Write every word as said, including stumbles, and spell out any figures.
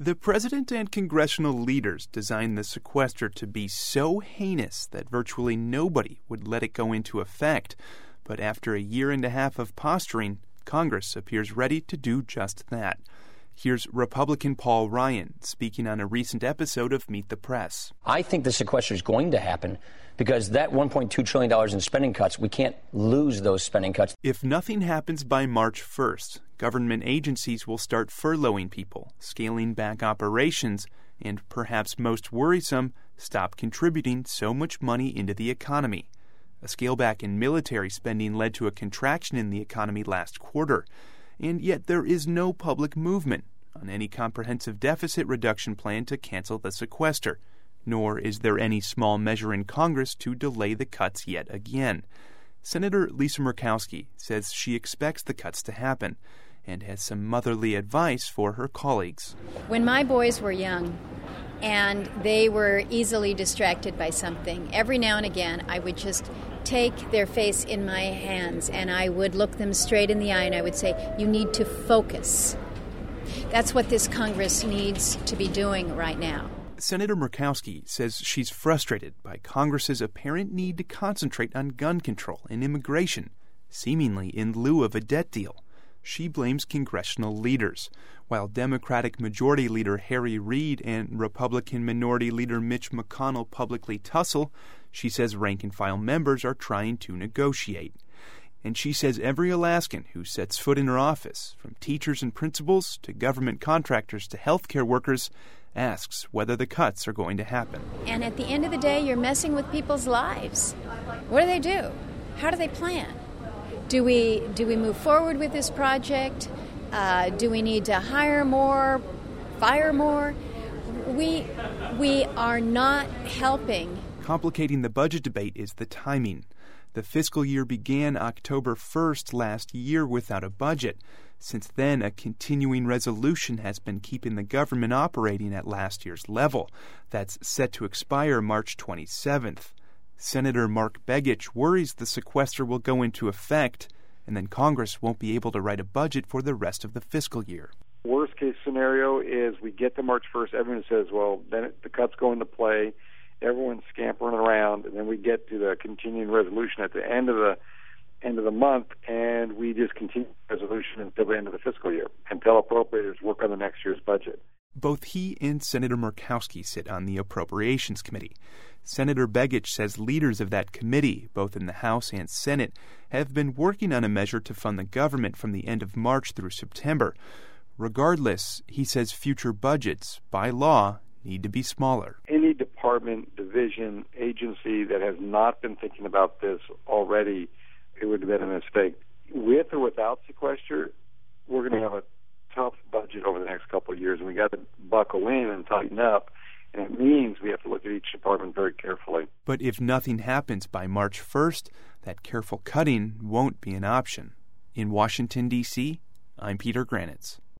The president and congressional leaders designed the sequester to be so heinous that virtually nobody would let it go into effect. But after a year and a half of posturing, Congress appears ready to do just that. Here's Republican Paul Ryan speaking on a recent episode of Meet the Press. I think the sequester is going to happen because that one point two trillion dollars in spending cuts, we can't lose those spending cuts. If nothing happens by March first, government agencies will start furloughing people, scaling back operations, and perhaps most worrisome, stop contributing so much money into the economy. A scale back in military spending led to a contraction in the economy last quarter. And yet there is no public movement on any comprehensive deficit reduction plan to cancel the sequester, nor is there any small measure in Congress to delay the cuts yet again. Senator Lisa Murkowski says she expects the cuts to happen and has some motherly advice for her colleagues. When my boys were young and they were easily distracted by something, every now and again I would just take their face in my hands and I would look them straight in the eye and I would say, you need to focus. That's what this Congress needs to be doing right now. Senator Murkowski says she's frustrated by Congress's apparent need to concentrate on gun control and immigration, seemingly in lieu of a debt deal. She blames congressional leaders, while Democratic Majority Leader Harry Reid and Republican Minority Leader Mitch McConnell publicly tussle. She says rank-and-file members are trying to negotiate. And she says every Alaskan who sets foot in her office, from teachers and principals to government contractors to healthcare workers, asks whether the cuts are going to happen. And at the end of the day, you're messing with people's lives. What do they do? How do they plan? Do we do we move forward with this project? Uh, do we need to hire more, fire more? We we are not helping. Complicating the budget debate is the timing. The fiscal year began October first last year without a budget. Since then, a continuing resolution has been keeping the government operating at last year's level. That's set to expire March twenty-seventh. Senator Mark Begich worries the sequester will go into effect, and then Congress won't be able to write a budget for the rest of the fiscal year. Worst case scenario is we get to March first, everyone says, well, then it, the cuts go into play, everyone's scampering around, and then we get to the continuing resolution at the end of the end of the month, and we just continue the resolution until the end of the fiscal year, until appropriators work on the next year's budget. Both he and Senator Murkowski sit on the Appropriations Committee. Senator Begich says leaders of that committee, both in the House and Senate, have been working on a measure to fund the government from the end of March through September. Regardless, he says future budgets, by law, need to be smaller. Any department, division, agency that has not been thinking about this already, it would have been a mistake. With or without sequester, we're going to have a tough budget over the next couple of years, and we got to buckle in and tighten up, and it means we have to look at each department very carefully. But if nothing happens by March first, that careful cutting won't be an option. In Washington, D C, I'm Peter Granitz.